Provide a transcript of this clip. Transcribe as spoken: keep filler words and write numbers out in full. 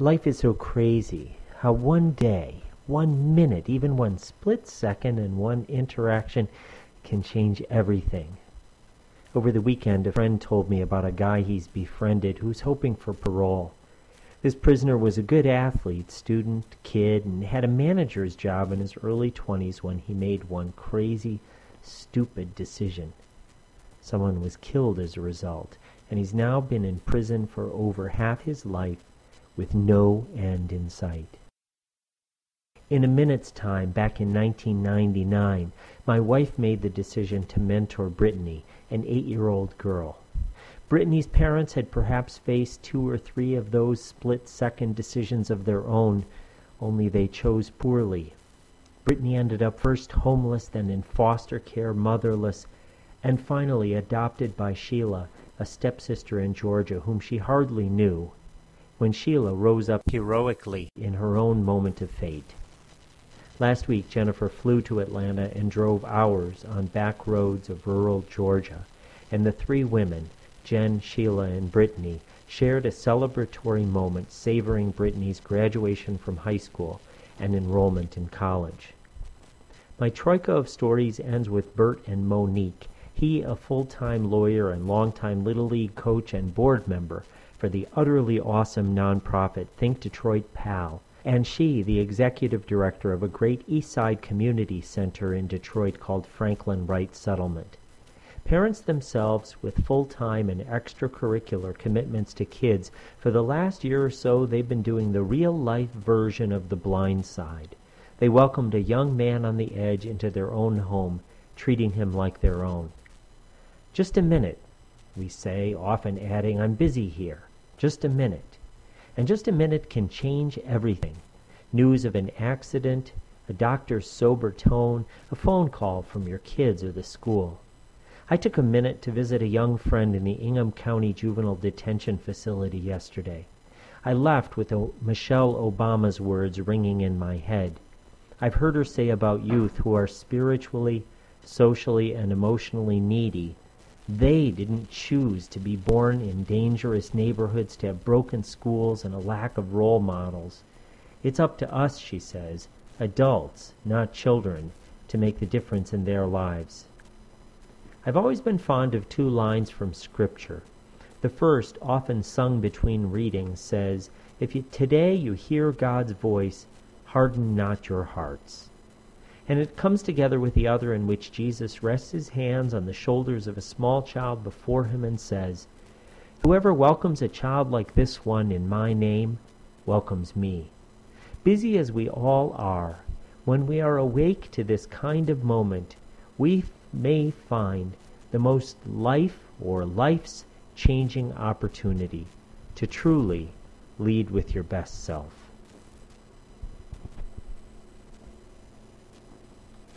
Life is so crazy. How one day, one minute, even one split second and one interaction can change everything. Over the weekend, a friend told me about a guy he's befriended who's hoping for parole. This prisoner was a good athlete, student, kid, and had a manager's job in his early twenties when he made one crazy, stupid decision. Someone was killed as a result, and he's now been in prison for over half his life with no end in sight. In a minute's time, back in nineteen ninety-nine, my wife made the decision to mentor Brittany, an eight-year-old girl. Brittany's parents had perhaps faced two or three of those split-second decisions of their own, only they chose poorly. Brittany ended up first homeless, then in foster care, motherless, and finally adopted by Sheila, a stepsister in Georgia whom she hardly knew, when Sheila rose up heroically in her own moment of fate. Last week, Jennifer flew to Atlanta and drove hours on back roads of rural Georgia, and the three women, Jen, Sheila, and Brittany, shared a celebratory moment savoring Brittany's graduation from high school and enrollment in college. My troika of stories ends with Bert and Monique, he a full-time lawyer and longtime Little League coach and board member for the utterly awesome nonprofit Think Detroit Pal, and she the executive director of a great East Side community center in Detroit called Franklin Wright Settlement. Parents themselves with full-time and extracurricular commitments to kids, for the last year or so they've been doing the real-life version of The Blind Side. They welcomed a young man on the edge into their own home, treating him like their own. Just a minute, we say, often adding, I'm busy here. Just a minute. And just a minute can change everything. News of an accident, a doctor's sober tone, a phone call from your kids or the school. I took a minute to visit a young friend in the Ingham County Juvenile Detention Facility yesterday. I left with a Michelle Obama's words ringing in my head. I've heard her say about youth who are spiritually, socially, and emotionally needy, they didn't choose to be born in dangerous neighborhoods, to have broken schools and a lack of role models. It's up to us, she says, adults, not children, to make the difference in their lives. I've always been fond of two lines from Scripture. The first, often sung between readings, says, If you, today you hear God's voice, harden not your hearts. And it comes together with the other, in which Jesus rests his hands on the shoulders of a small child before him and says, Whoever welcomes a child like this one in my name welcomes me. Busy as we all are, when we are awake to this kind of moment, we may find the most life or life's changing opportunity to truly lead with your best self.